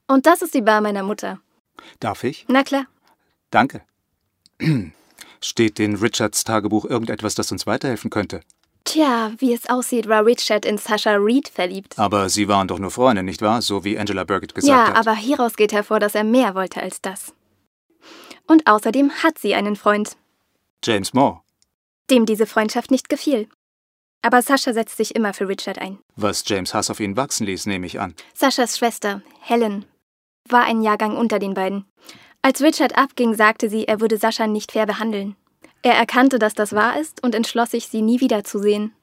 Und das ist die Bar meiner Mutter. Darf ich? Na klar. Danke. Steht in Richards Tagebuch irgendetwas, das uns weiterhelfen könnte? Tja, wie es aussieht, war Richard in Sasha Reed verliebt. Aber sie waren doch nur Freunde, nicht wahr? So wie Angela Burgett gesagt hat. Ja, aber hieraus geht hervor, dass er mehr wollte als das. Und außerdem hat sie einen Freund, James Moore. dem diese Freundschaft nicht gefiel. Aber Sascha setzt sich immer für Richard ein. Was James Hass auf ihn wachsen ließ, nehme ich an. Saschas Schwester, Helen, war ein Jahrgang unter den beiden. Als Richard abging, sagte sie, er würde Sascha nicht fair behandeln. Er erkannte, dass das wahr ist und entschloss sich, sie nie wiederzusehen.